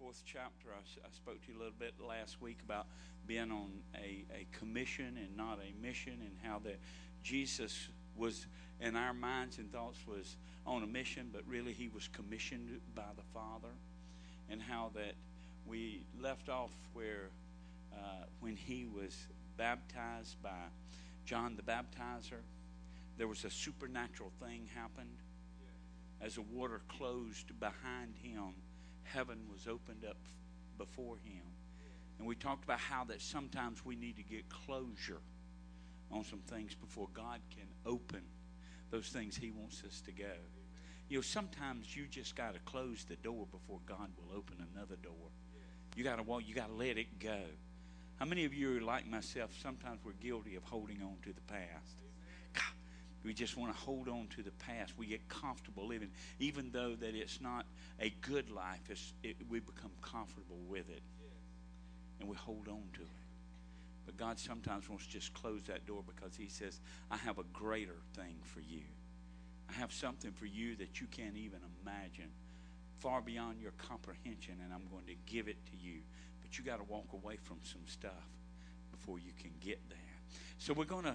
fourth chapter. I spoke to you a little bit last week about being on a commission and not a mission, and how that Jesus was, in our minds and thoughts, was on a mission, but really he was commissioned by the Father. And how that we left off where when he was baptized by John the Baptizer, there was a supernatural thing happened. As the water closed behind him, heaven was opened up before him. And we talked about how that sometimes we need to get closure on some things before God can open those things he wants us to go. You know, sometimes you just got to close the door before God will open another door. You got to let it go. How many of you are like myself? Sometimes we're guilty of holding on to the past. God, we just want to hold on to the past. We get comfortable living, even though that it's not a good life. We become comfortable with it, and we hold on to it. But God sometimes wants to just close that door, because he says, I have a greater thing for you. I have something for you that you can't even imagine, far beyond your comprehension, and I'm going to give it to you. But you got to walk away from some stuff before you can get there. So we're going to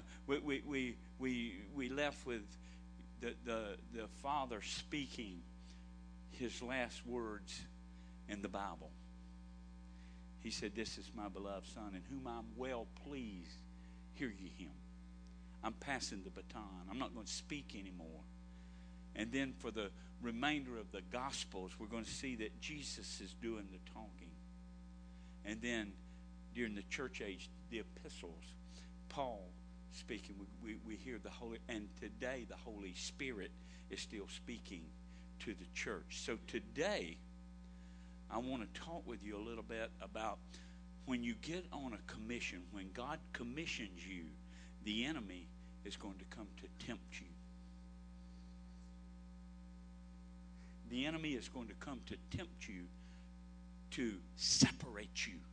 we left with the Father speaking his last words in the Bible. He said, "This is my beloved Son, in whom I'm well pleased. Hear ye him." I'm passing the baton. I'm not going to speak anymore. And then for the remainder of the Gospels, we're going to see that Jesus is doing the talking. And then during the church age, the epistles, Paul speaking. We hear the Holy, and today the Holy Spirit is still speaking to the church. So today, I want to talk with you a little bit about when you get on a commission, when God commissions you, the enemy is going to come to tempt you. The enemy is going to come to tempt you, to separate you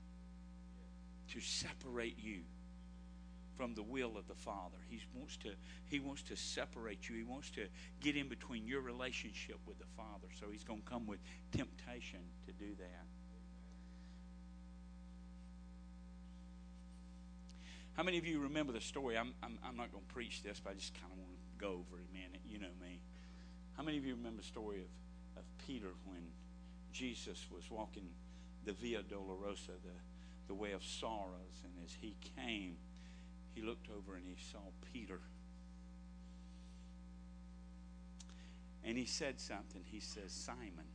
from the will of the Father. He wants to separate you. He wants to get in between your relationship with the Father. So he's going to come with temptation to do that. How many of you remember the story? I'm not going to preach this, but I just kind of want to go over it a minute. You know me. How many of you remember the story of Peter when Jesus was walking the Via Dolorosa, the way of sorrows, and as he came, he looked over and he saw Peter. And he said something. He says, Simon,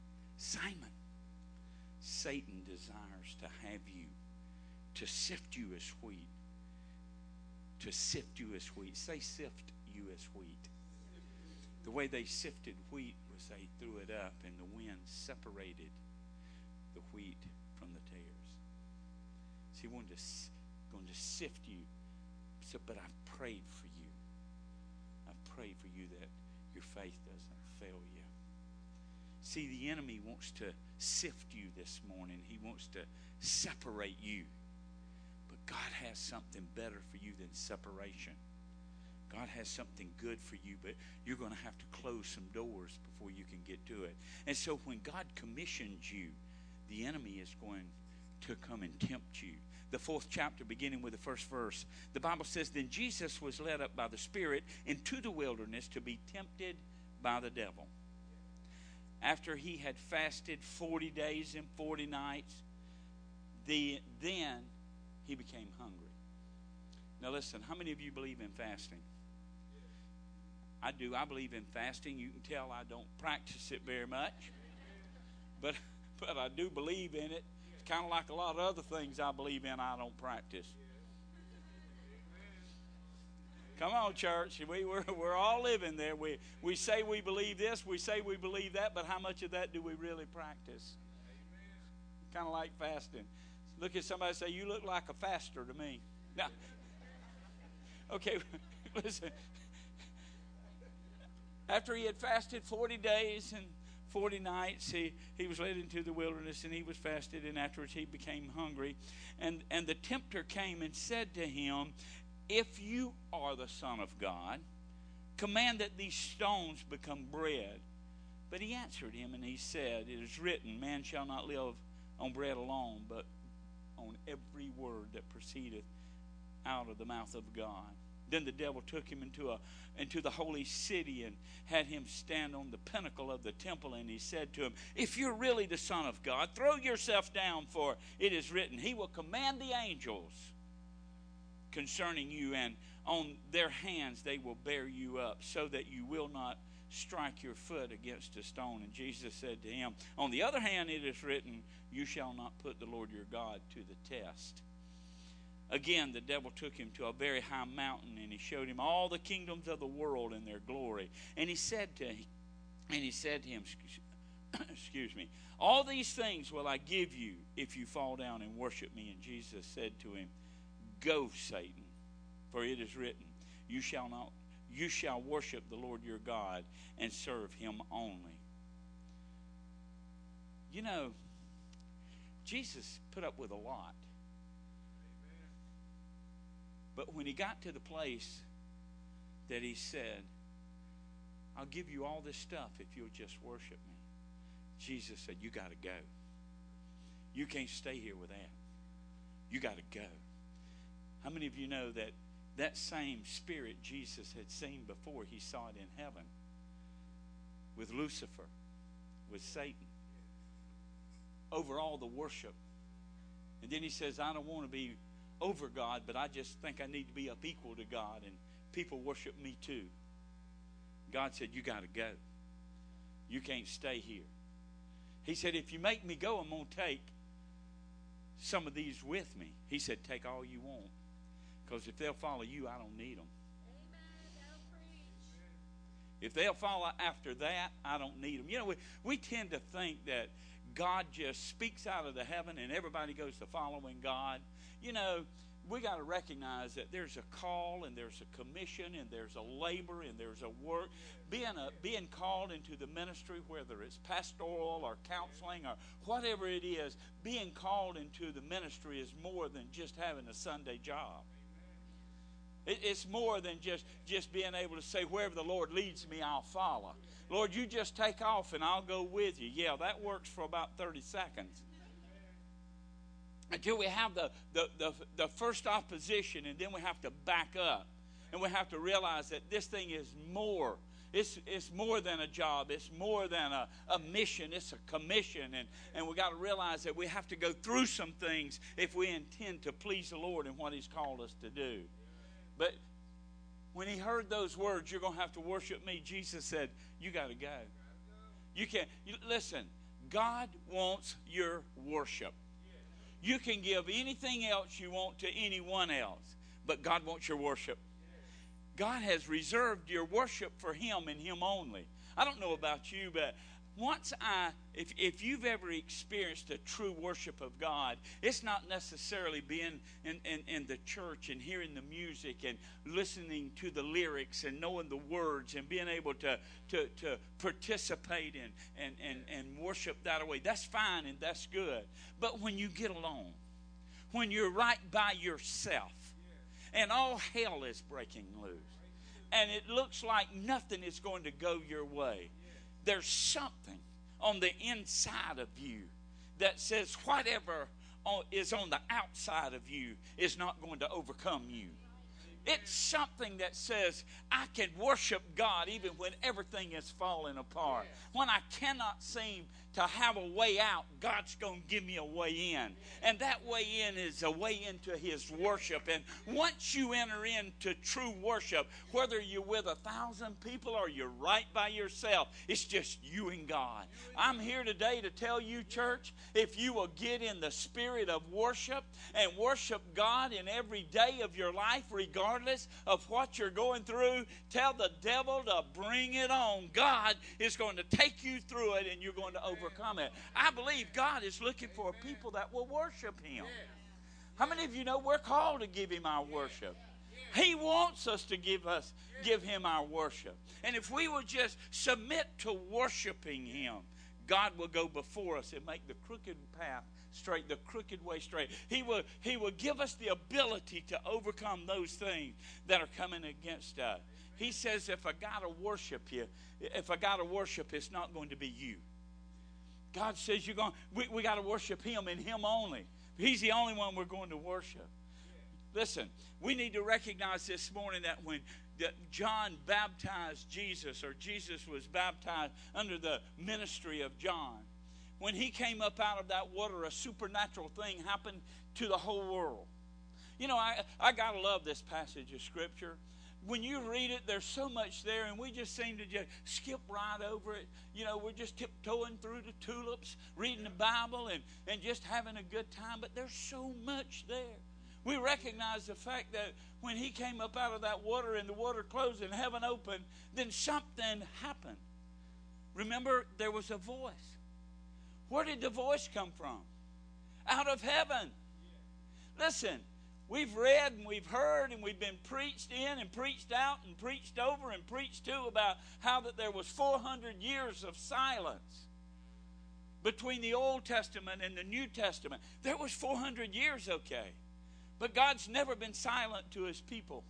Satan desires to have you, to sift you as wheat. To sift you as wheat. Say, sift you as wheat. The way they sifted wheat was they threw it up, and the wind separated the wheat from the tares. So he wanted going to sift you. So, but I've prayed for you. I've prayed for you that your faith doesn't fail you. See, the enemy wants to sift you this morning. He wants to separate you. But God has something better for you than separation. God has something good for you, but you're going to have to close some doors before you can get to it. And so when God commissions you, the enemy is going to come and tempt you. The fourth chapter, beginning with the first verse, the Bible says, Then Jesus was led up by the Spirit into the wilderness to be tempted by the devil. After he had fasted 40 days and 40 nights, then he became hungry. Now listen, how many of you believe in fasting? I do. I believe in fasting. You can tell I don't practice it very much. But I do believe in it. It's kind of like a lot of other things I believe in, I don't practice. Come on, church. We're all living there. We say we believe this, we say we believe that, but how much of that do we really practice? Kind of like fasting. Look at somebody and say, you look like a faster to me. Now, okay, listen. After he had fasted 40 days and 40 nights, he was led into the wilderness, and he was fasted, and afterwards he became hungry. And the tempter came and said to him, If you are the Son of God, command that these stones become bread. But he answered him, and he said, It is written, Man shall not live on bread alone, but on every word that proceedeth out of the mouth of God. Then the devil took him into the holy city and had him stand on the pinnacle of the temple, and he said to him, "If you're really the Son of God, throw yourself down, for it is written, He will command the angels concerning you, and on their hands they will bear you up, so that you will not strike your foot against a stone." And Jesus said to him, "On the other hand, it is written, You shall not put the Lord your God to the test." Again, the devil took him to a very high mountain, and he showed him all the kingdoms of the world and their glory. And he said to him, excuse me, "All these things will I give you if you fall down and worship me." And Jesus said to him, "Go, Satan, for it is written, You shall worship the Lord your God and serve him only." You know, Jesus put up with a lot. But when he got to the place that he said, "I'll give you all this stuff if you'll just worship me," Jesus said, "You got to go. You can't stay here with that. You got to go." How many of you know that that same spirit Jesus had seen before, he saw it in heaven with Lucifer, with Satan, over all the worship? And then he says, "I don't want to be over God, but I just think I need to be up equal to God, and people worship me too." God said, "You got to go. You can't stay here." He said, "If you make me go, I'm going to take some of these with me." He said, "Take all you want, because if they'll follow you, I don't need them. If they'll follow after that, I don't need them." You know, we tend to think that God just speaks out of the heaven and everybody goes to following God. You know, we got to recognize that there's a call and there's a commission and there's a labor and there's a work. Being called into the ministry, whether it's pastoral or counseling or whatever it is, being called into the ministry is more than just having a Sunday job. It's more than just being able to say, "Wherever the Lord leads me, I'll follow. Lord, you just take off and I'll go with you." Yeah, that works for about 30 seconds. Until we have the first opposition, and then we have to back up. And we have to realize that this thing is more. It's more than a job. It's more than a mission. It's a commission. And we got to realize that we have to go through some things if we intend to please the Lord in what he's called us to do. But when he heard those words, "You're going to have to worship me," Jesus said, "You got to go. You can't." Listen, God wants your worship. You can give anything else you want to anyone else, but God wants your worship. God has reserved your worship for him and him only. I don't know about you, but if you've ever experienced a true worship of God, it's not necessarily being in the church and hearing the music and listening to the lyrics and knowing the words and being able to participate and worship that way. That's fine and that's good. But when you get alone, when you're right by yourself and all hell is breaking loose and it looks like nothing is going to go your way, there's something on the inside of you that says whatever is on the outside of you is not going to overcome you. It's something that says, I can worship God even when everything is falling apart. When I cannot seem to have a way out, God's going to give me a way in. And that way in is a way into his worship. And once you enter into true worship, whether you're with 1,000 people or you're right by yourself, it's just you and God. I'm here today to tell you, church, if you will get in the spirit of worship and worship God in every day of your life, regardless of what you're going through, tell the devil to bring it on. God is going to take you through it and you're going to overcome it. I believe God is looking for people that will worship him. How many of you know we're called to give him our worship? He wants us to give him our worship. And if we will just submit to worshiping him, God will go before us and make the crooked path straight, the crooked way straight. He will give us the ability to overcome those things that are coming against us. He says, if I got to worship you, it's not going to be you. God says we got to worship Him and Him only. He's the only one we're going to worship. Listen, we need to recognize this morning that when John baptized Jesus, or Jesus was baptized under the ministry of John, when he came up out of that water, a supernatural thing happened to the whole world. You know, I got to love this passage of Scripture. When you read it, there's so much there, and we just seem to just skip right over it. You know, we're just tiptoeing through the tulips, reading the Bible, and just having a good time. But there's so much there. We recognize the fact that when he came up out of that water and the water closed and heaven opened, then something happened. Remember, there was a voice. Where did the voice come from? Out of heaven. Listen, we've read and we've heard and we've been preached in and preached out and preached over and preached to about how that there was 400 years of silence between the Old Testament and the New Testament. There was 400 years, okay. But God's never been silent to His people.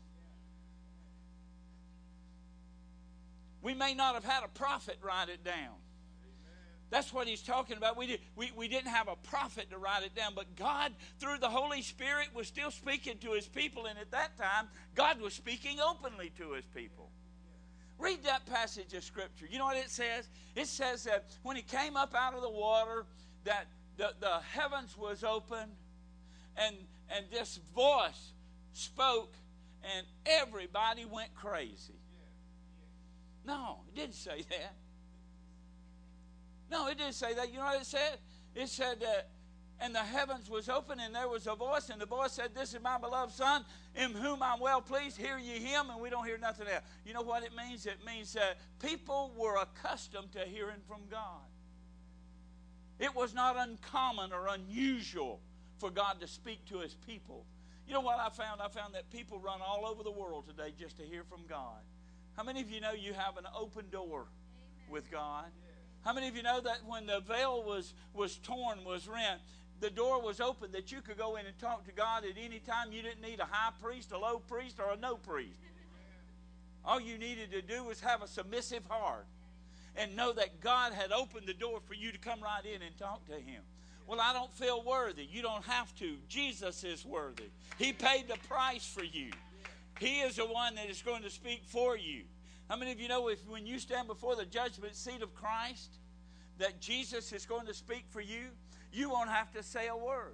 We may not have had a prophet write it down. That's what He's talking about. We didn't have a prophet to write it down, but God, through the Holy Spirit, was still speaking to His people, and at that time, God was speaking openly to His people. Read that passage of Scripture. You know what it says? It says that when He came up out of the water, that the heavens was open, and this voice spoke, and everybody went crazy. No, it didn't say that. No, it didn't say that. You know what it said? It said that, and the heavens was open, and there was a voice, and the voice said, "This is my beloved Son, in whom I'm well pleased. Hear ye Him," and we don't hear nothing else. You know what it means? It means that people were accustomed to hearing from God. It was not uncommon or unusual for God to speak to His people. You know what I found? I found that people run all over the world today just to hear from God. How many of you know you have an open door with God? How many of you know that when the veil was torn, was rent, the door was open that you could go in and talk to God at any time? You didn't need a high priest, a low priest, or a no priest. All you needed to do was have a submissive heart and know that God had opened the door for you to come right in and talk to Him. Well, I don't feel worthy. You don't have to. Jesus is worthy. He paid the price for you. He is the one that is going to speak for you. How many of you know when you stand before the judgment seat of Christ, that Jesus is going to speak for you? You won't have to say a word.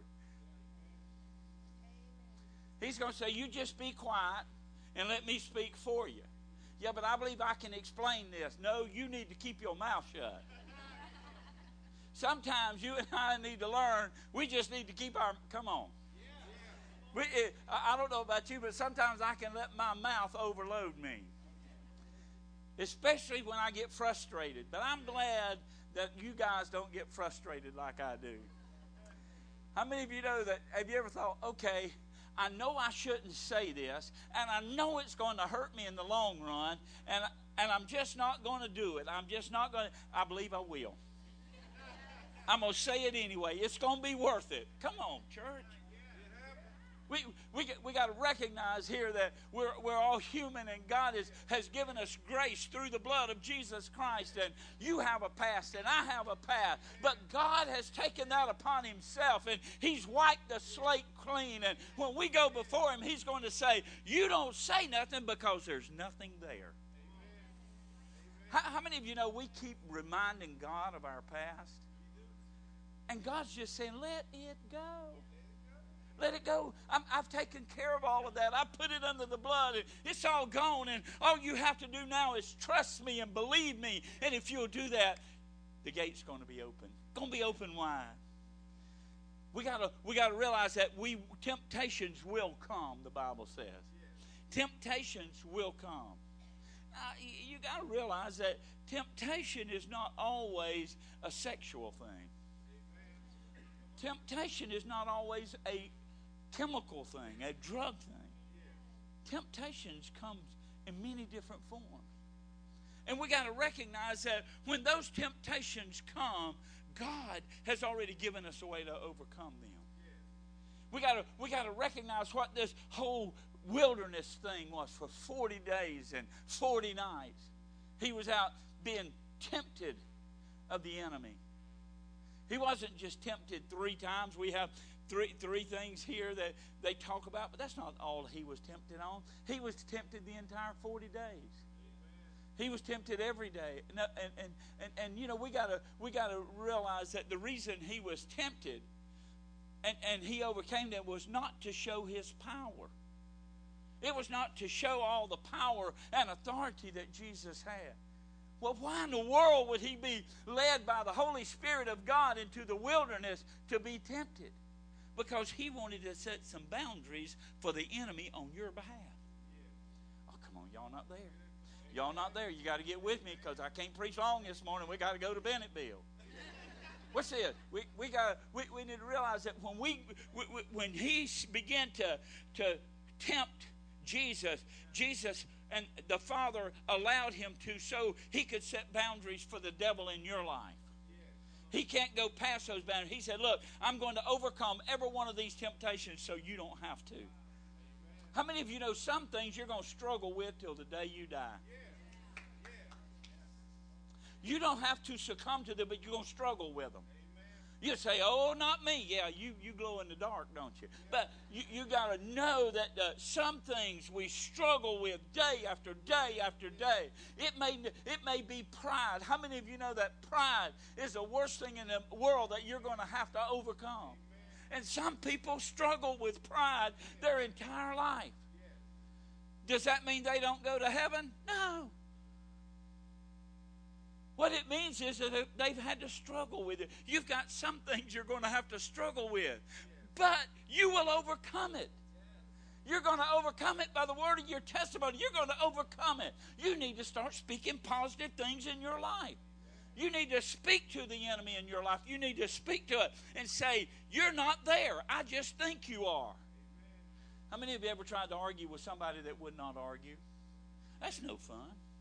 He's going to say, "You just be quiet and let me speak for you." Yeah, but I believe I can explain this. No, you need to keep your mouth shut. Sometimes you and I need to learn. We just need to keep our, come on. I don't know about you, but sometimes I can let my mouth overload me. Especially when I get frustrated. But I'm glad that you guys don't get frustrated like I do. How many of you know that, have you ever thought, okay, I know I shouldn't say this, and I know it's going to hurt me in the long run, and I'm just not going to do it. I'm just not going to, I believe I will. I'm going to say it anyway. It's going to be worth it. Come on, church. We got to recognize here that we're all human, and God has given us grace through the blood of Jesus Christ. And you have a past, and I have a past. But God has taken that upon Himself, and He's wiped the slate clean. And when we go before Him, He's going to say, "You don't say nothing because there's nothing there." How many of you know we keep reminding God of our past? And God's just saying, "Let it go. Let it go. I've taken care of all of that. I put it under the blood, and it's all gone. And all you have to do now is trust me and believe me. And if you'll do that, the gate's going to be open. Going to be open wide." We got to realize that temptations will come. The Bible says, temptations will come. You got to realize that temptation is not always a sexual thing. Temptation is not always a chemical thing, a drug thing. Temptations comes in many different forms. And we got to recognize that when those temptations come, God has already given us a way to overcome them. We got to recognize what this whole wilderness thing was for 40 days and 40 nights. He was out being tempted of the enemy. He wasn't just tempted 3 times. We have three things here that they talk about, but that's not all he was tempted on. He was tempted the entire 40 days. He was tempted every day. And you know, we gotta realize that the reason he was tempted and he overcame them was not to show his power. It was not to show all the power and authority that Jesus had. Well, why in the world would he be led by the Holy Spirit of God into the wilderness to be tempted? Because he wanted to set some boundaries for the enemy on your behalf. Oh, come on, y'all not there. Y'all not there. You got to get with me because I can't preach long this morning. We got to go to Bennetville. What's this? We need to realize that when he began to tempt Jesus and the Father allowed him to, so he could set boundaries for the devil in your life. He can't go past those boundaries. He said, look, I'm going to overcome every one of these temptations so you don't have to. How many of you know some things you're going to struggle with till the day you die? You don't have to succumb to them, but you're going to struggle with them. You say, oh, not me. Yeah, you glow in the dark, don't you? But you got to know that some things we struggle with day after day after day. It may be pride. How many of you know that pride is the worst thing in the world that you're going to have to overcome? And some people struggle with pride their entire life. Does that mean they don't go to heaven? No. What it means is that they've had to struggle with it. You've got some things you're going to have to struggle with. But you will overcome it. You're going to overcome it by the word of your testimony. You're going to overcome it. You need to start speaking positive things in your life. You need to speak to the enemy in your life. You need to speak to it and say, you're not there. I just think you are. How many of you ever tried to argue with somebody that would not argue? That's no fun.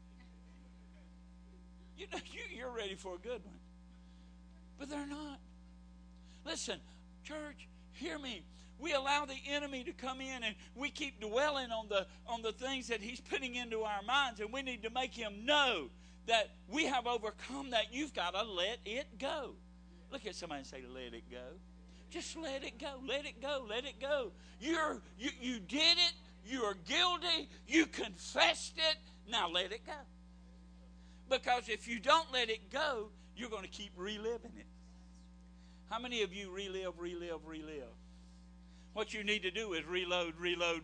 You know, you're ready for a good one. But they're not. Listen, church, hear me. We allow the enemy to come in and we keep dwelling on the things that he's putting into our minds, and we need to make him know that we have overcome that. You've got to let it go. Look at somebody and say, let it go. Just let it go. Let it go. Let it go. You did it. You are guilty. You confessed it. Now let it go. Because if you don't let it go, you're going to keep reliving it. How many of you relive? What you need to do is reload.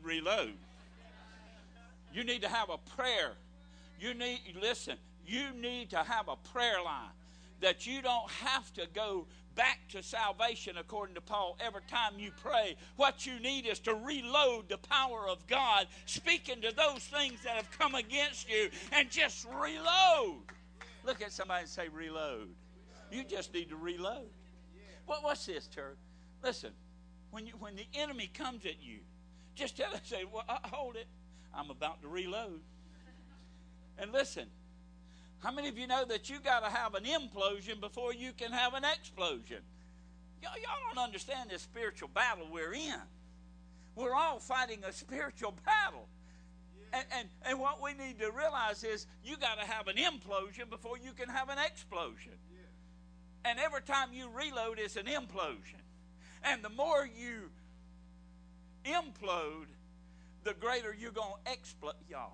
You need to have a prayer. You need to have a prayer line that you don't have to go back to salvation, according to Paul, every time you pray. What you need is to reload the power of God, speaking to those things that have come against you, and just reload. Look at somebody and say, reload. You just need to reload. What's this, church? Listen, when the enemy comes at you, just tell him, say, well, hold it. I'm about to reload. And listen, how many of you know that you got to have an implosion before you can have an explosion? Y'all don't understand this spiritual battle we're in. We're all fighting a spiritual battle. And what we need to realize is you got to have an implosion before you can have an explosion. And every time you reload, it's an implosion. And the more you implode, the greater you're going to explode. Y'all.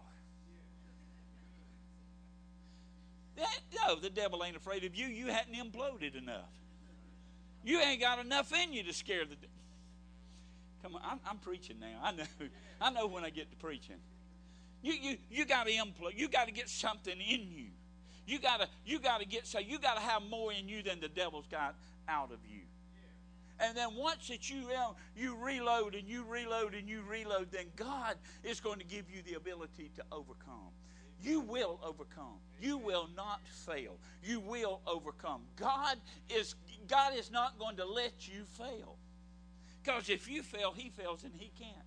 No, the devil ain't afraid of you. You hadn't imploded enough. You ain't got enough in you to scare the devil. Come on, I'm preaching now. I know when I get to preaching. You got to implode. You got to get something in you. You got to have more in you than the devil's got out of you. And then once that you reload and you reload and you reload, then God is going to give you the ability to overcome. You will overcome. You will not fail. You will overcome. God is not going to let you fail. Because if you fail, he fails and he can't.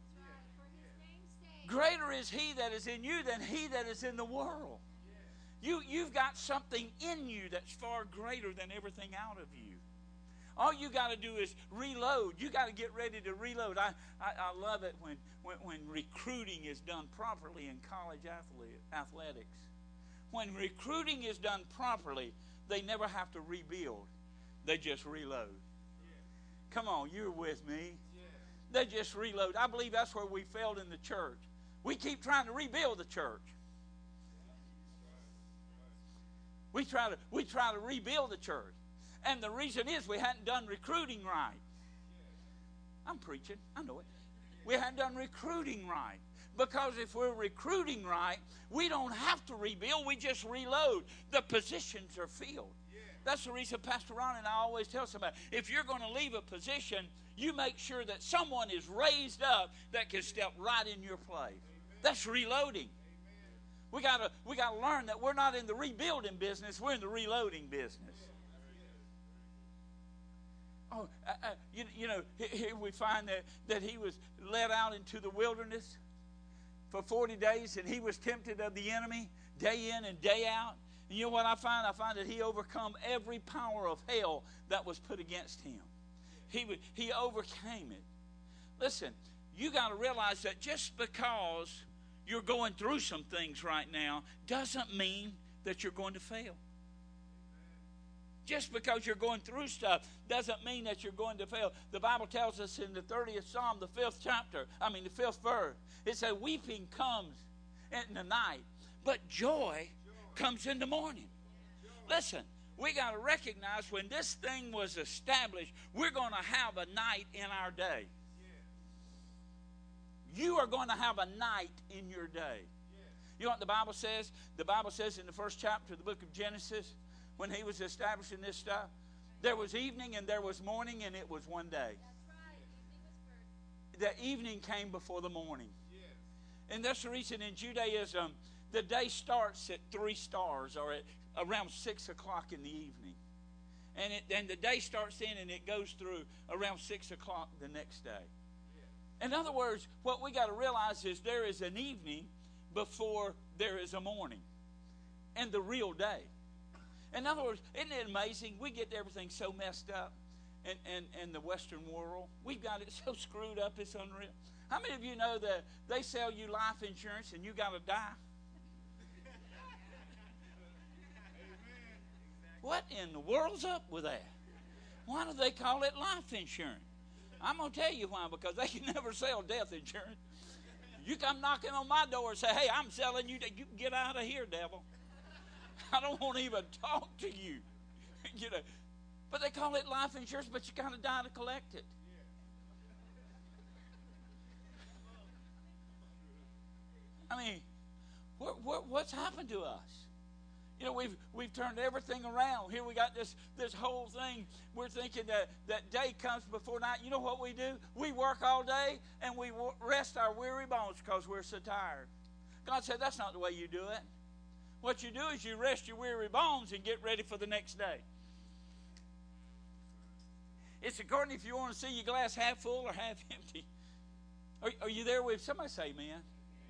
Greater is he that is in you than he that is in the world. You've got something in you that's far greater than everything out of you. All you got to do is reload. You got to get ready to reload. I love it when recruiting is done properly in college athletics. When recruiting is done properly, they never have to rebuild. They just reload. Come on, you're with me. They just reload. I believe that's where we failed in the church. We keep trying to rebuild the church. We try to rebuild the church. And the reason is we hadn't done recruiting right. I'm preaching. I know it. We hadn't done recruiting right. Because if we're recruiting right, we don't have to rebuild. We just reload. The positions are filled. That's the reason Pastor Ron and I always tell somebody, if you're going to leave a position, you make sure that someone is raised up that can step right in your place. That's reloading. We got to learn that we're not in the rebuilding business. We're in the reloading business. Oh, here we find that he was led out into the wilderness for 40 days, and he was tempted of the enemy day in and day out. And you know what I find? I find that he overcome every power of hell that was put against him. He overcame it. Listen, you got to realize that just because you're going through some things right now doesn't mean that you're going to fail. Just because you're going through stuff doesn't mean that you're going to fail. The Bible tells us in the 30th Psalm, the 5th verse, it says, weeping comes in the night, but joy comes in the morning. Listen, we got to recognize when this thing was established, we're going to have a night in our day. You are going to have a night in your day. You know what the Bible says? The Bible says in the first chapter of the book of Genesis, when he was establishing this stuff, there was evening and there was morning, and it was one day. That's right. The evening came before the morning. Yes. And that's the reason in Judaism, the day starts at 3 stars, or at around 6 o'clock in the evening. And the day starts in and it goes through around 6 o'clock the next day. In other words, what we got to realize is there is an evening before there is a morning. And the real day. In other words, isn't it amazing? We get everything so messed up in the Western world. We've got it so screwed up, it's unreal. How many of you know that they sell you life insurance and you got to die? What in the world's up with that? Why do they call it life insurance? I'm going to tell you why, because they can never sell death insurance. You come knocking on my door and say, hey, I'm selling you, you get out of here, devil. I don't want to even talk to you. But they call it life insurance, but you got to die to collect it. I mean, what's happened to us? We've turned everything around. Here we got this whole thing. We're thinking that day comes before night. You know what we do? We work all day and we rest our weary bones because we're so tired. God said that's not the way you do it. What you do is you rest your weary bones and get ready for the next day. It's according if you want to see your glass half full or half empty. Are you there with somebody? Say amen.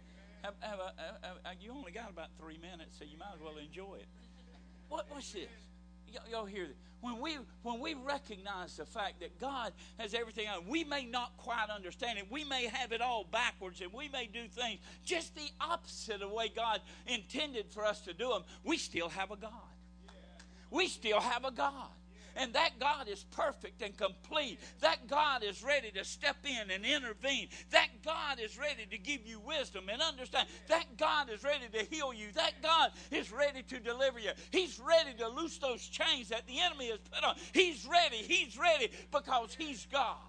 You only got about 3 minutes, so you might as well enjoy it. What's this? Y'all hear this? When we recognize the fact that God has everything on, we may not quite understand it. We may have it all backwards, and we may do things just the opposite of the way God intended for us to do them. We still have a God. We still have a God. And that God is perfect and complete. That God is ready to step in and intervene. That God is ready to give you wisdom and understand. That God is ready to heal you. That God is ready to deliver you. He's ready to loose those chains that the enemy has put on. He's ready because He's God.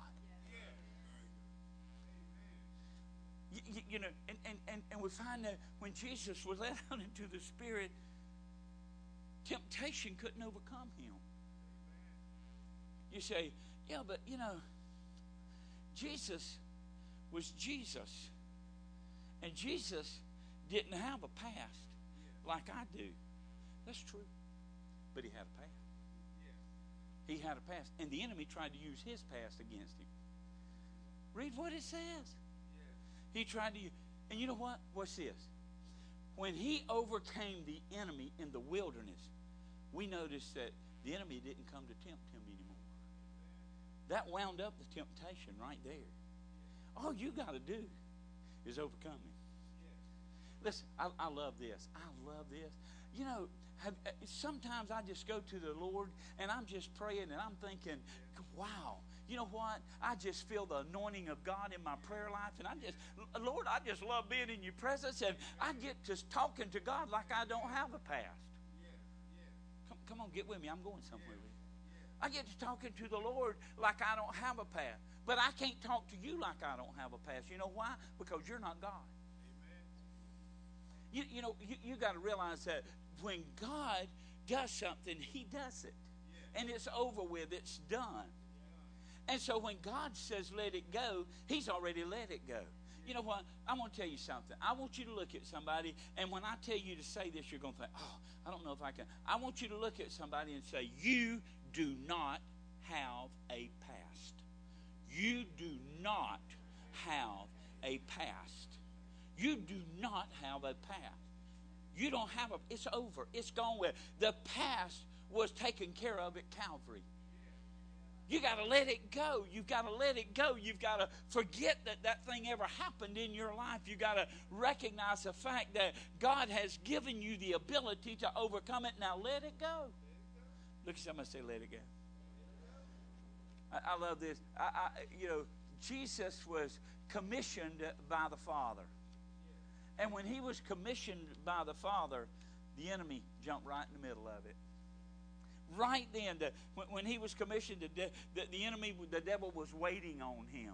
And we find that when Jesus was led out into the Spirit, temptation couldn't overcome Him. You say, yeah, but Jesus was Jesus. And Jesus didn't have a past like I do. That's true. But He had a past. He had a past. And the enemy tried to use his past against Him. Read what it says. He tried to use. And you know what? What's this? When He overcame the enemy in the wilderness, we noticed that the enemy didn't come to tempt Him anymore. That wound up the temptation right there. All you got to do is overcome it. Listen, I love this. I love this. Sometimes I just go to the Lord and I'm just praying and I'm thinking, wow, you know what? I just feel the anointing of God in my prayer life. And Lord, I just love being in your presence. And I get just talking to God like I don't have a past. Come on, get with me. I'm going somewhere with you. I get to talking to the Lord like I don't have a past. But I can't talk to you like I don't have a past. You know why? Because you're not God. You know, you got to realize that when God does something, he does it. And it's over with. It's done. And so when God says let it go, he's already let it go. You know what? I'm going to tell you something. I want you to look at somebody, and when I tell you to say this, you're going to think, oh, I don't know if I can. I want you to look at somebody and say, you do not have a past. You do not have a past. You do not have a past. You don't have it's over. It's gone with. The past was taken care of at Calvary. You got to let it go. You've got to let it go. You've got to forget that thing ever happened in your life. You've got to recognize the fact that God has given you the ability to overcome it. Now let it go. Look at somebody say, let it go. I love this. Jesus was commissioned by the Father. And when he was commissioned by the Father, the enemy jumped right in the middle of it. Right then, when he was commissioned, the enemy, the devil, was waiting on him.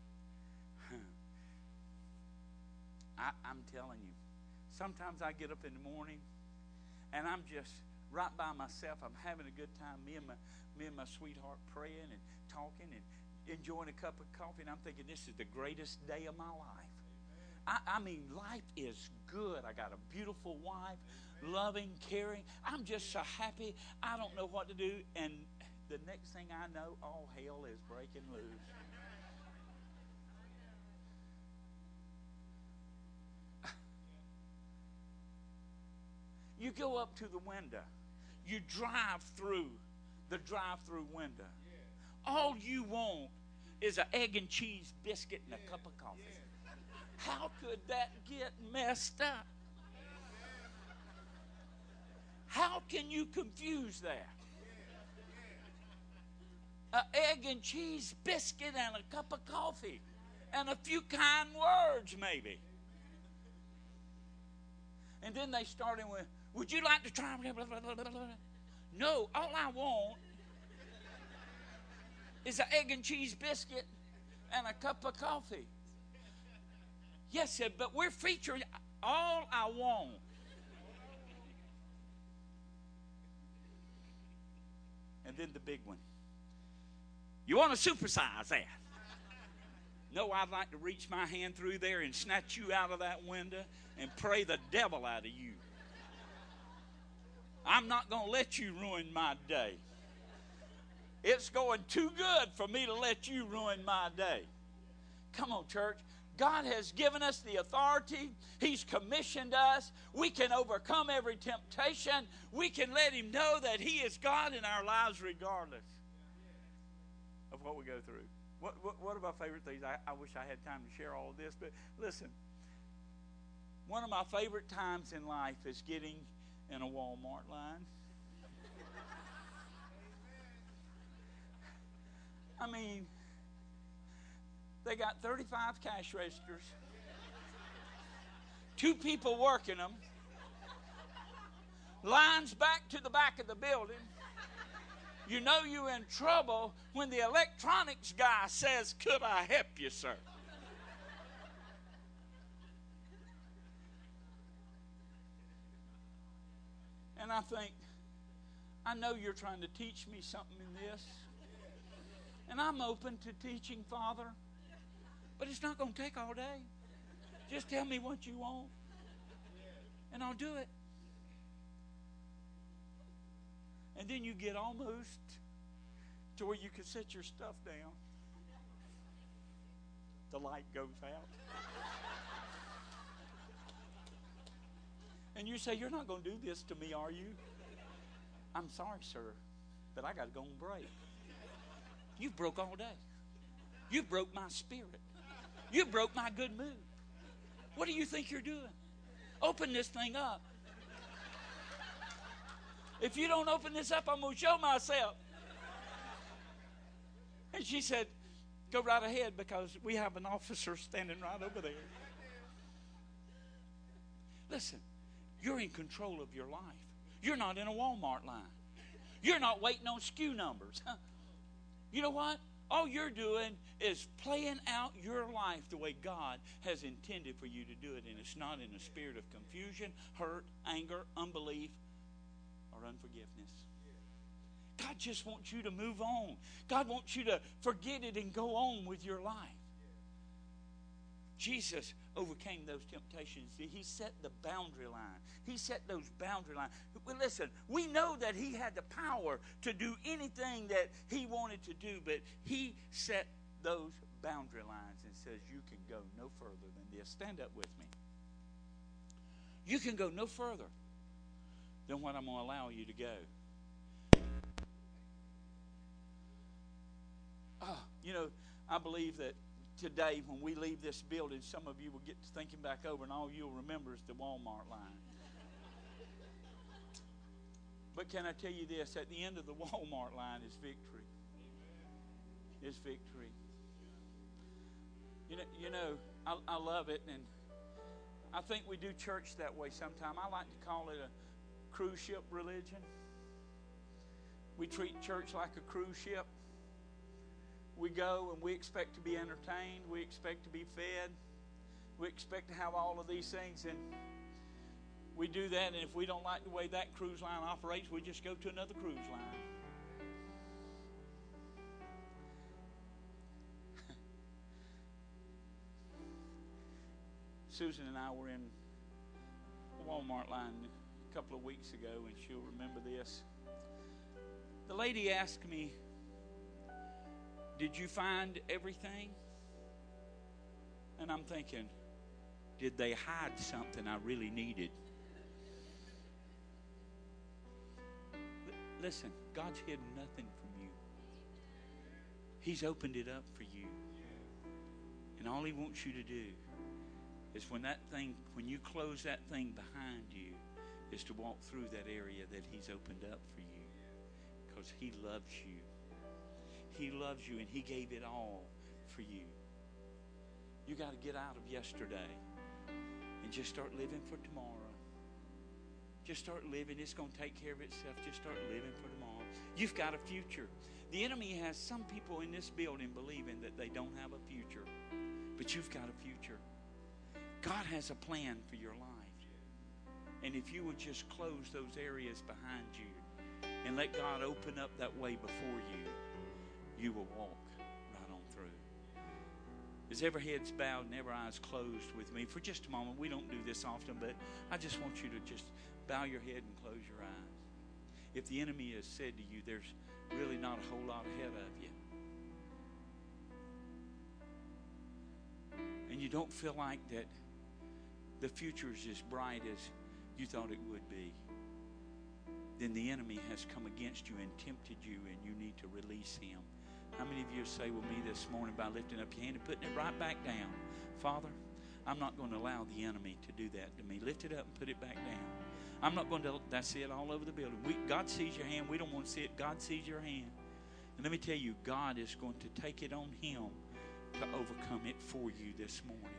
I'm telling you, sometimes I get up in the morning, and I'm just right by myself. I'm having a good time. Me and my sweetheart praying and talking and enjoying a cup of coffee, and I'm thinking, this is the greatest day of my life. I mean, life is good. I got a beautiful wife, loving, caring. I'm just so happy. I don't know what to do. And the next thing I know, all hell is breaking loose. You go up to the window. You drive through the drive-through window. All you want is an egg and cheese biscuit and a cup of coffee. How could that get messed up? How can you confuse that? An egg and cheese biscuit and a cup of coffee and a few kind words maybe. And then they started with, would you like to try? Blah, blah, blah, blah, blah. No, all I want is an egg and cheese biscuit and a cup of coffee. Yes, sir, but we're featuring all I want. And then the big one. You want to supersize that? No, I'd like to reach my hand through there and snatch you out of that window and pray the devil out of you. I'm not going to let you ruin my day. It's going too good for me to let you ruin my day. Come on, church. God has given us the authority. He's commissioned us. We can overcome every temptation. We can let him know that he is God in our lives regardless of what we go through. One of my favorite things, I wish I had time to share all of this, but listen, one of my favorite times in life is getting in a Walmart line. I mean, they got 35 cash registers, 2 people working them, lines back to the back of the building. You know you're in trouble when the electronics guy says, could I help you, sir? And I think, I know you're trying to teach me something in this. And I'm open to teaching, Father. But it's not going to take all day. Just tell me what you want, and I'll do it. And then you get almost to where you can set your stuff down. The light goes out. And you say, you're not going to do this to me, are you? I'm sorry, sir, but I got to go and break. You broke all day. You broke my spirit. You broke my good mood. What do you think you're doing? Open this thing up. If you don't open this up, I'm going to show myself. And she said, go right ahead because we have an officer standing right over there. Listen, you're in control of your life. You're not in a Walmart line. You're not waiting on SKU numbers. You know what? All you're doing is playing out your life the way God has intended for you to do it. And it's not in a spirit of confusion, hurt, anger, unbelief, or unforgiveness. God just wants you to move on. God wants you to forget it and go on with your life. Jesus overcame those temptations. He set the boundary line. He set those boundary lines. Well, listen, we know that he had the power to do anything that he wanted to do, but he set those boundary lines and says you can go no further than this. Stand up with me. You can go no further than what I'm going to allow you to go. I believe that today when we leave this building, some of you will get to thinking back over and all you'll remember is the Walmart line. But can I tell you this? At the end of the Walmart line is victory. Is victory. I love it, and I think we do church that way sometimes. I like to call it a cruise ship religion. We treat church like a cruise ship. We go and we expect to be entertained. We expect to be fed. We expect to have all of these things. And we do that. And if we don't like the way that cruise line operates, we just go to another cruise line. Susan and I were in the Walmart line a couple of weeks ago, and she'll remember this. The lady asked me, did you find everything? And I'm thinking, did they hide something I really needed? Listen, God's hidden nothing from you. He's opened it up for you. And all he wants you to do is when you close that thing behind you, is to walk through that area that he's opened up for you. Because he loves you. He loves you, and he gave it all for you. You got to get out of yesterday and just start living for tomorrow. Just start living. It's going to take care of itself. Just start living for tomorrow. You've got a future. The enemy has some people in this building believing that they don't have a future. But you've got a future. God has a plan for your life. And if you would just close those areas behind you and let God open up that way before you, you will walk right on through. As every head's bowed and every eye's closed with me for just a moment. We don't do this often, but I just want you to just bow your head and close your eyes. If the enemy has said to you, there's really not a whole lot ahead of you, and you don't feel like that the future is as bright as you thought it would be, then the enemy has come against you and tempted you, and you need to release him. How many of you say with me this morning by lifting up your hand and putting it right back down? Father, I'm not going to allow the enemy to do that to me. Lift it up and put it back down. I'm not going to, that's it, all over the building. God sees your hand. We don't want to see it. God sees your hand. And let me tell you, God is going to take it on him to overcome it for you this morning.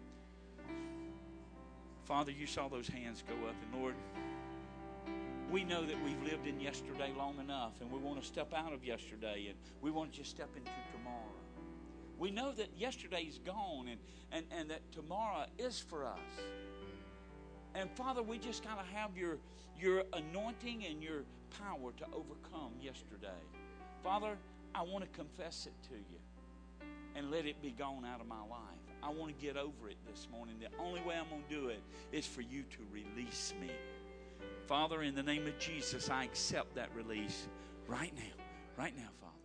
Father, you saw those hands go up, and Lord, we know that we've lived in yesterday long enough, and we want to step out of yesterday, and we want to just step into tomorrow. We know that yesterday's gone, and that tomorrow is for us. And Father, we just got to have your anointing and your power to overcome yesterday. Father, I want to confess it to you and let it be gone out of my life. I want to get over it this morning. The only way I'm going to do it is for you to release me. Father, in the name of Jesus, I accept that release right now, Father.